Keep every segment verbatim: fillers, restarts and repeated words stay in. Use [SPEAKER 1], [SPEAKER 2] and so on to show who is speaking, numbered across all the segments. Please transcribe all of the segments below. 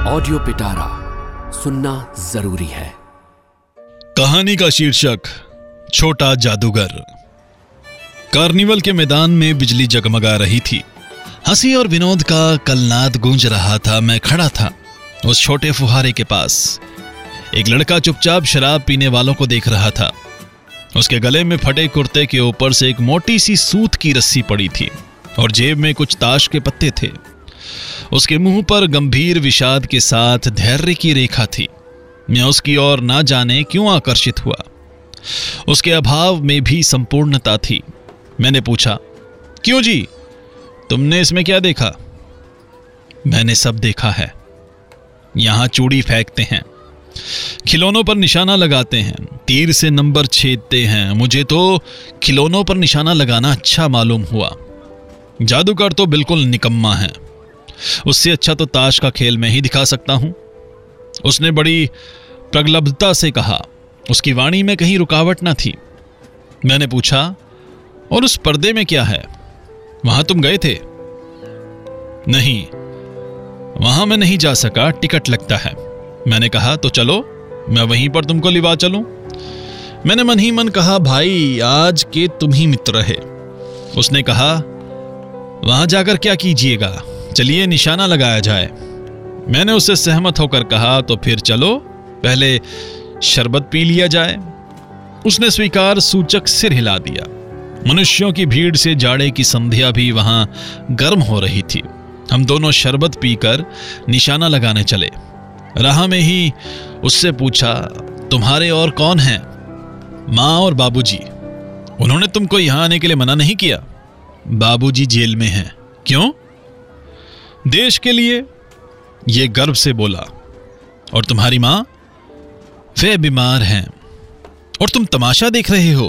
[SPEAKER 1] Audio पिटारा सुनना जरूरी है।
[SPEAKER 2] कहानी का शीर्षक छोटा जादूगर। कार्निवल के मैदान में बिजली जगमगा रही थी। हंसी और विनोद का कलनाद गूंज रहा था। मैं खड़ा था उस छोटे फुहारे के पास। एक लड़का चुपचाप शराब पीने वालों को देख रहा था। उसके गले में फटे कुर्ते के ऊपर से एक मोटी सी सूत की रस्सी पड़ी थी और जेब में कुछ ताश के पत्ते थे। उसके मुंह पर गंभीर विषाद के साथ धैर्य की रेखा थी। मैं उसकी ओर ना जाने क्यों आकर्षित हुआ। उसके अभाव में भी संपूर्णता थी। मैंने पूछा, क्यों जी, तुमने इसमें क्या देखा? मैंने सब देखा है। यहां चूड़ी फेंकते हैं, खिलौनों पर निशाना लगाते हैं, तीर से नंबर छेदते हैं। मुझे तो खिलौनों पर निशाना लगाना अच्छा मालूम हुआ। जादूगर तो बिल्कुल निकम्मा है। उससे अच्छा तो ताश का खेल मैं ही दिखा सकता हूं। उसने बड़ी प्रगल्भता से कहा। उसकी वाणी में कहीं रुकावट न थी। मैंने पूछा, और उस पर्दे में क्या है? वहां तुम गए थे? नहीं, वहां मैं नहीं जा सका, टिकट लगता है। मैंने कहा, तो चलो मैं वहीं पर तुमको लिवा चलूं। मैंने मन ही मन कहा, भाई आज के तुम ही मित्र है। उसने कहा, वहां जाकर क्या कीजिएगा, चलिए निशाना लगाया जाए। मैंने उससे सहमत होकर कहा, तो फिर चलो पहले शरबत पी लिया जाए। उसने स्वीकार सूचक सिर हिला दिया। मनुष्यों की भीड़ से जाड़े की संध्या भी वहां गर्म हो रही थी। हम दोनों शरबत पीकर निशाना लगाने चले। राह में ही उससे पूछा, तुम्हारे और कौन हैं? माँ और बाबूजी। उन्होंने तुमको यहां आने के लिए मना नहीं किया? बाबूजी जेल में हैं। क्यों? देश के लिए, ये गर्व से बोला। और तुम्हारी मां? वे बीमार हैं। और तुम तमाशा देख रहे हो?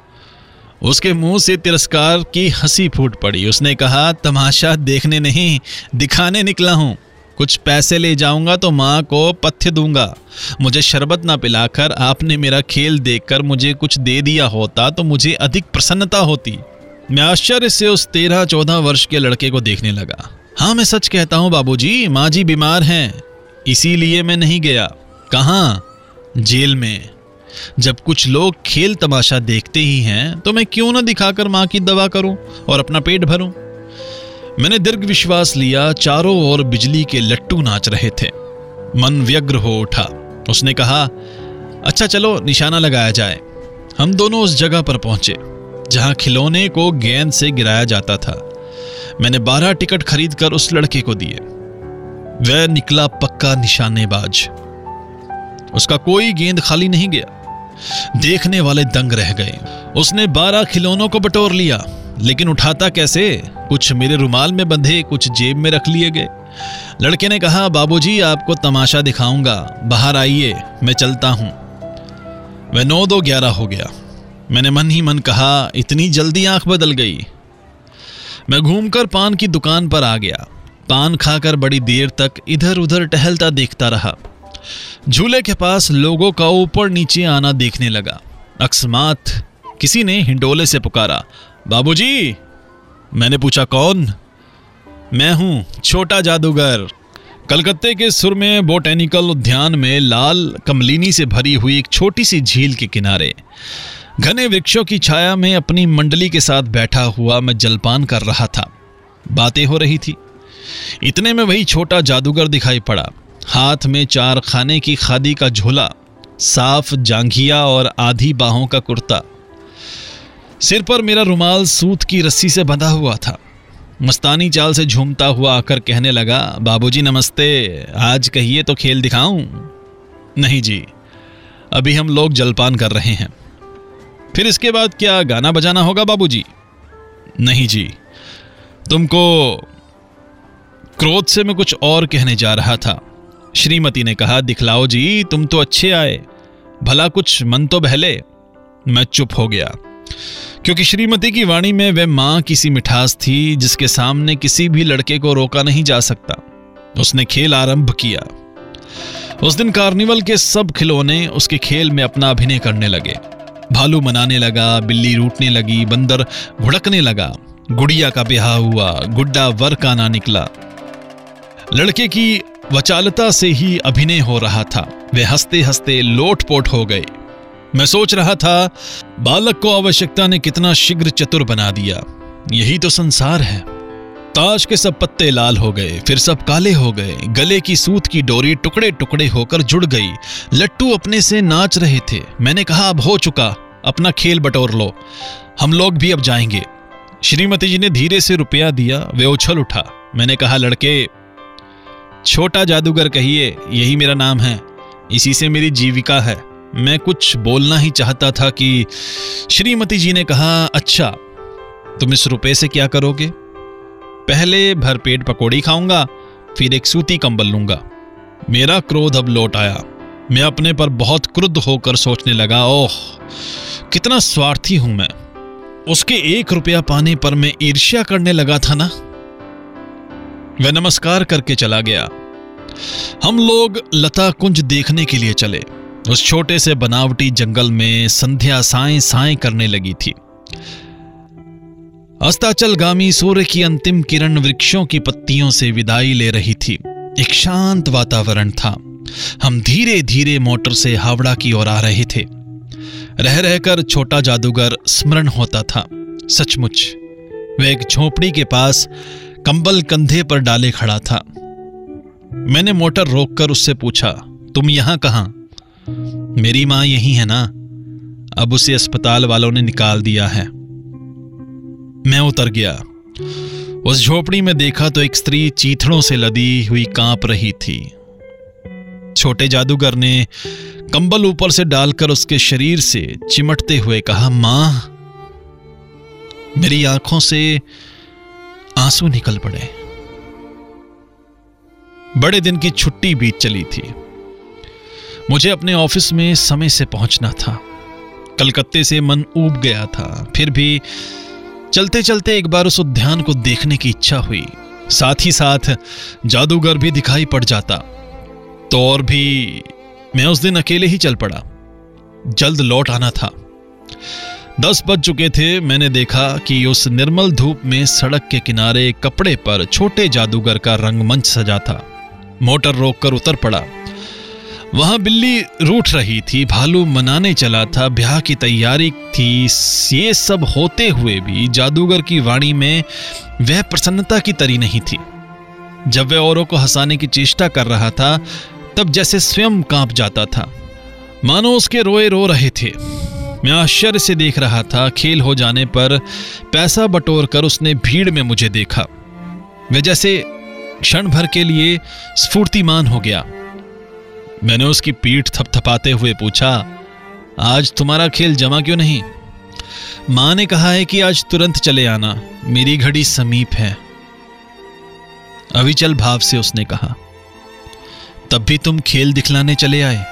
[SPEAKER 2] उसके मुंह से तिरस्कार की हंसी फूट पड़ी। उसने कहा, तमाशा देखने नहीं, दिखाने निकला हूं। कुछ पैसे ले जाऊंगा तो मां को पथ्य दूंगा। मुझे शरबत ना पिलाकर आपने मेरा खेल देखकर मुझे कुछ दे दिया होता तो मुझे अधिक प्रसन्नता होती। मैं आश्चर्य से उस तेरह चौदह वर्ष के लड़के को देखने लगा। हाँ, मैं सच कहता हूं बाबूजी, माँ जी बीमार हैं, इसीलिए मैं नहीं गया। कहाँ? जेल में। जब कुछ लोग खेल तमाशा देखते ही हैं तो मैं क्यों ना दिखाकर माँ की दवा करूं और अपना पेट भरूं। मैंने दीर्घ विश्वास लिया। चारों ओर बिजली के लट्टू नाच रहे थे। मन व्यग्र हो उठा। उसने कहा, अच्छा चलो निशाना लगाया जाए। हम दोनों उस जगह पर पहुंचे जहां खिलौने को गेंद से गिराया जाता था। मैंने बारह टिकट खरीदकर उस लड़के को दिए। वह निकला पक्का निशानेबाज। उसका कोई गेंद खाली नहीं गया। देखने वाले दंग रह गए। उसने बारह खिलौनों को बटोर लिया, लेकिन उठाता कैसे? कुछ मेरे रुमाल में बंधे, कुछ जेब में रख लिए गए। लड़के ने कहा, बाबूजी आपको तमाशा दिखाऊंगा, बाहर आइए, मैं चलता हूं। वह नौ दो ग्यारह हो गया। मैंने मन ही मन कहा, इतनी जल्दी आंख बदल गई। मैं घूमकर पान की दुकान पर आ गया। पान खाकर बड़ी देर तक इधर उधर टहलता देखता रहा। झूले के पास लोगों का ऊपर नीचे आना देखने लगा। अकस्मात किसी ने हिंडोले से पुकारा, बाबूजी। मैंने पूछा, कौन? मैं हूं, छोटा जादूगर। कलकत्ते के सुर में बोटेनिकल उद्यान में लाल कमलिनी से भरी हुई एक छोटी सी झील के किनारे घने वृक्षों की छाया में अपनी मंडली के साथ बैठा हुआ मैं जलपान कर रहा था। बातें हो रही थी। इतने में वही छोटा जादूगर दिखाई पड़ा। हाथ में चार खाने की खादी का झोला, साफ जांघिया और आधी बाहों का कुर्ता। सिर पर मेरा रुमाल सूत की रस्सी से बंधा हुआ था। मस्तानी चाल से झूमता हुआ आकर कहने लगा, बाबूजी नमस्ते, आज कहिए तो खेल दिखाऊं? नहीं जी, अभी हम लोग जलपान कर रहे हैं। फिर इसके बाद क्या गाना बजाना होगा बाबूजी? नहीं जी, तुमको। क्रोध से मैं कुछ और कहने जा रहा था। श्रीमती ने कहा, दिखलाओ जी, तुम तो अच्छे आए, भला कुछ मन तो बहले। मैं चुप हो गया, क्योंकि श्रीमती की वाणी में वह मां की सी मिठास थी जिसके सामने किसी भी लड़के को रोका नहीं जा सकता। उसने खेल आरंभ किया। उस दिन कार्निवल के सब खिलौने उसके खेल में अपना अभिनय करने लगे। भालू मनाने लगा, बिल्ली रूठने लगी, बंदर भुड़कने लगा, गुड़िया का ब्याह हुआ, गुड्डा वर का ना निकला। लड़के की वचालता से ही अभिनय हो रहा था। वे हंसते हंसते लोटपोट हो गए। मैं सोच रहा था, बालक को आवश्यकता ने कितना शीघ्र चतुर बना दिया। यही तो संसार है। ताश के सब पत्ते लाल हो गए, फिर सब काले हो गए। गले की सूत की डोरी टुकड़े टुकड़े होकर जुड़ गई। लट्टू अपने से नाच रहे थे। मैंने कहा, अब हो चुका, अपना खेल बटोर लो, हम लोग भी अब जाएंगे। श्रीमती जी ने धीरे से रुपया दिया। वे उछल उठा। मैंने कहा, लड़के, छोटा जादूगर कहिए, यही मेरा नाम है, इसी से मेरी जीविका है। मैं कुछ बोलना ही चाहता था कि श्रीमती जी ने कहा, अच्छा, तुम इस रुपए से क्या करोगे? पहले भरपेट पकौड़ी खाऊंगा, फिर एक सूती कंबल लूंगा। मेरा क्रोध अब लौट आया। मैं अपने पर बहुत क्रुद्ध होकर सोचने लगा, ओह, कितना स्वार्थी हूं मैं। उसके एक रुपया पाने पर मैं ईर्ष्या करने लगा था ना। वह नमस्कार करके चला गया। हम लोग लता कुंज देखने के लिए चले। उस छोटे से बनावटी जंगल में संध्या साएं साएं करने लगी थी। अस्ताचलगामी सूर्य की अंतिम किरण वृक्षों की पत्तियों से विदाई ले रही थी। एक शांत वातावरण था। हम धीरे धीरे मोटर से हावड़ा की ओर आ रहे थे। रह रहकर छोटा जादूगर स्मरण होता था। सचमुच वह एक झोपड़ी के पास कंबल कंधे पर डाले खड़ा था। मैंने मोटर रोककर उससे पूछा, तुम यहां कहां? मेरी मां यही है ना, अब उसे अस्पताल वालों ने निकाल दिया है। मैं उतर गया। उस झोपड़ी में देखा तो एक स्त्री चीथड़ों से लदी हुई कांप रही थी। छोटे जादूगर ने कंबल ऊपर से डालकर उसके शरीर से चिमटते हुए कहा, मां। मेरी आंखों से आंसू निकल पड़े। बड़े दिन की छुट्टी बीत चली थी। मुझे अपने ऑफिस में समय से पहुंचना था। कलकत्ते से मन ऊब गया था। फिर भी चलते चलते एक बार उस उद्यान को देखने की इच्छा हुई। साथ ही साथ जादूगर भी दिखाई पड़ जाता तो और भी। मैं उस दिन अकेले ही चल पड़ा। जल्द लौट आना था। दस बज चुके थे। मैंने देखा कि उस निर्मल धूप में सड़क के किनारे कपड़े पर छोटे जादूगर का रंगमंच सजा था। मोटर रोककर उतर पड़ा। वहां बिल्ली रूठ रही थी। भालू मनाने चला था। ब्याह की तैयारी थी। ये सब होते हुए भी जादूगर की वाणी में वह प्रसन्नता की तरी नहीं थी। जब वह औरों को हंसाने की चेष्टा कर रहा था तब जैसे स्वयं कांप जाता था, मानो उसके रोए रो रहे थे। मैं आश्चर्य से देख रहा था। खेल हो जाने पर पैसा बटोर कर उसने भीड़ में मुझे देखा। वह जैसे क्षण भर के लिए स्फूर्तिमान हो गया। मैंने उसकी पीठ थपथपाते हुए पूछा, आज तुम्हारा खेल जमा क्यों नहीं? मां ने कहा है कि आज तुरंत चले आना, मेरी घड़ी समीप है। अविचल भाव से उसने कहा, तब भी तुम खेल दिखलाने चले आए?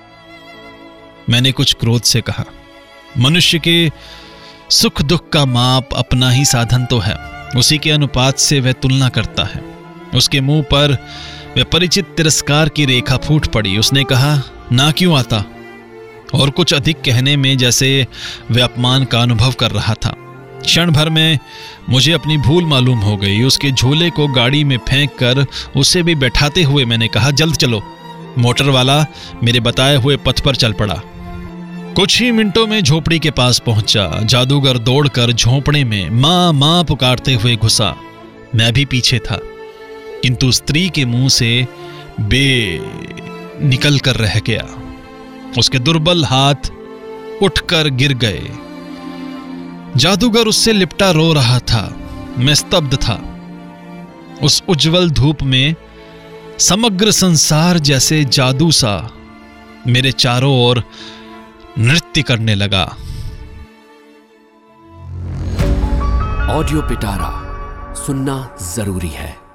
[SPEAKER 2] मैंने कुछ क्रोध से कहा, मनुष्य के सुख दुख का माप अपना ही साधन तो है, उसी के अनुपात से वह तुलना करता है। उसके मुंह पर वह परिचित तिरस्कार की रेखा फूट पड़ी। उसने कहा, ना क्यों आता? और कुछ अधिक कहने में जैसे वह अपमान का अनुभव कर रहा था। क्षण भर में मुझे अपनी भूल मालूम हो गई। उसके झोले को गाड़ी में फेंक कर उसे भी बैठाते हुए मैंने कहा, जल्द चलो। मोटर वाला मेरे बताए हुए पथ पर चल पड़ा। कुछ ही मिनटों में झोपड़ी के पास पहुंचा। जादूगर दौड़कर झोपड़े में मां मां पुकारते हुए घुसा। मैं भी पीछे था, किंतु स्त्री के मुंह से बे निकल कर रह गया। उसके दुर्बल हाथ उठकर गिर गए। जादूगर उससे लिपटा रो रहा था। मैं स्तब्ध था। उस उज्जवल धूप में समग्र संसार जैसे जादू सा मेरे चारों ओर नृत्य करने लगा।
[SPEAKER 1] ऑडियो पिटारा सुनना जरूरी है।